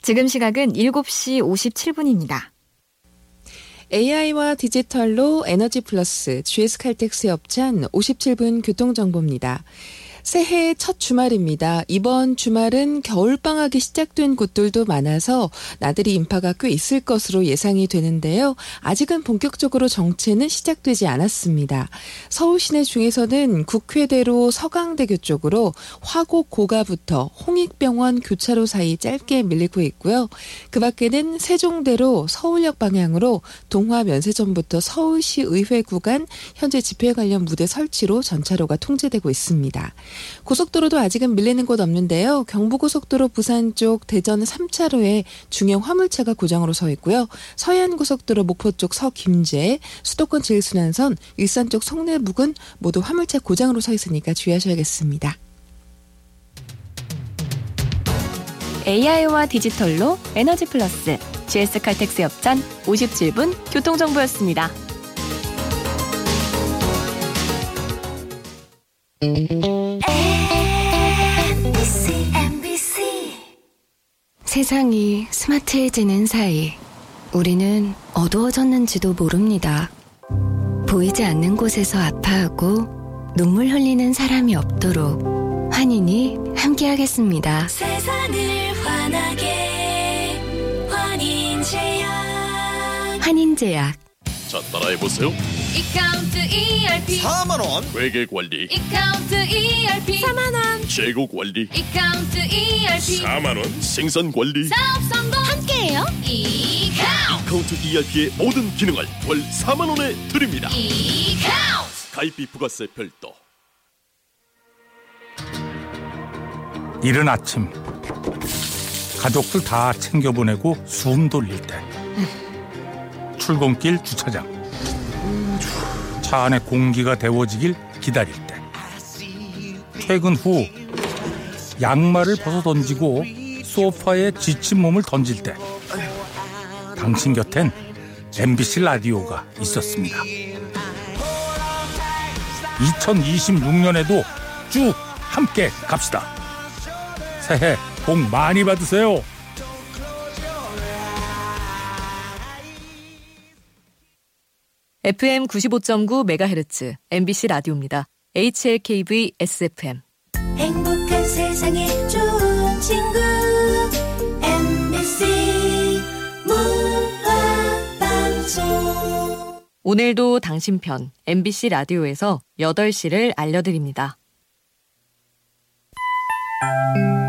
지금 시각은 7시 57분입니다. AI와 디지털로 에너지 플러스 GS칼텍스 협찬 57분 교통정보입니다. 새해 첫 주말입니다. 이번 주말은 겨울방학이 시작된 곳들도 많아서 나들이 인파가 꽤 있을 것으로 예상이 되는데요. 아직은 본격적으로 정체는 시작되지 않았습니다. 서울 시내 중에서는 국회대로 서강대교 쪽으로 화곡 고가부터 홍익병원 교차로 사이 짧게 밀리고 있고요. 그 밖에는 세종대로 서울역 방향으로 동화 면세점부터 서울시 의회 구간 현재 집회 관련 무대 설치로 전차로가 통제되고 있습니다. 고속도로도 아직은 밀리는 곳 없는데요. 경부고속도로 부산 쪽 대전 3차로에 중형 화물차가 고정으로 서 있고요. 서해안고속도로 목포 쪽 서김제, 수도권 제1순환선, 일산 쪽 송내북은 모두 화물차 고정으로 서 있으니까 주의하셔야겠습니다. AI와 디지털로 에너지 플러스 GS칼텍스 협찬 57분 교통정보였습니다. 세상이 스마트해지는 사이 우리는 어두워졌는지도 모릅니다. 보이지 않는 곳에서 아파하고 눈물 흘리는 사람이 없도록 환인이 함께하겠습니다. 세상을 환하게 환인제약. 환인제약. 자, 따라해보세요. 이카운트 ERP 4만원 회계관리. 이카운트 ERP 4만원 재고관리. 이카운트 ERP 4만원 생산관리. 사업 성공 함께해요. 이카운트 ERP의 모든 기능을 월 4만원에 드립니다. 이카운트 가입비 부가세 별도. 이른 아침 가족들 다 챙겨보내고 숨 돌릴 때 출근길 주차장 차 안에 공기가 데워지길 기다릴 때 퇴근 후 양말을 벗어 던지고 소파에 지친 몸을 던질 때 당신 곁엔 MBC 라디오가 있었습니다. 2026년에도 쭉 함께 갑시다. 새해 복 많이 받으세요. FM 95.9MHz MBC 라디오입니다. HLKV SFM. 행복한 세상에 좋은 친구 MBC 문화방송. 오늘도 당신 편 MBC 라디오에서 8시를 알려드립니다.